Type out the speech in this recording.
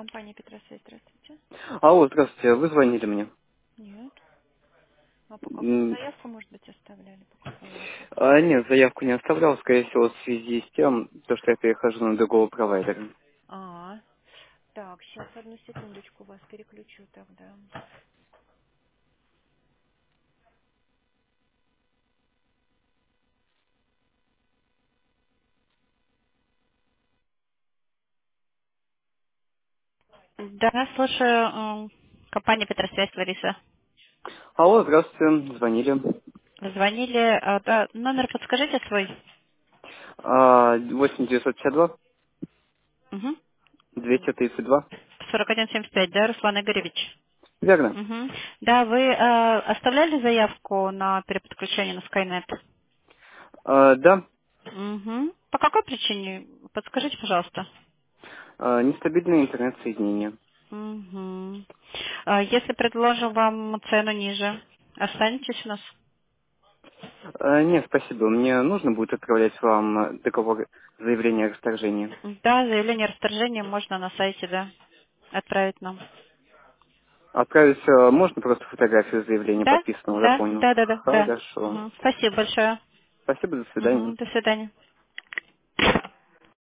компания Петросвязь, здравствуйте. Алло, здравствуйте, вы звонили мне. Нет. А по какую М, заявку, может быть, оставляли? По какому вопросу? Нет, заявку не оставлял, скорее всего, в связи с тем, то, что я перехожу на другого провайдера. А, так, сейчас одну секундочку вас переключу тогда. Да, слушаю, компания Петросвязь, Лариса. Алло, здравствуйте, звонили. Звонили, да, номер подскажите свой. 8952 Угу. 232. 4175, да, Руслан Игоревич? Верно. Угу. Да, вы оставляли заявку на переподключение на Skynet? Да, Угу. По какой причине? Подскажите, пожалуйста. нестабильное интернет-соединение. Угу. Если предложим вам цену ниже, останетесь у нас? Нет, спасибо, мне нужно будет отправлять вам договор заявления о расторжении. Да, заявление о расторжении можно на сайте, да, отправить нам. Отправить можно просто фотографию заявления Да, подписанного, да, да, понял. да, да, да, да. Хорошо. Мгм. Спасибо большое. Спасибо, до свидания. Мгм. До свидания.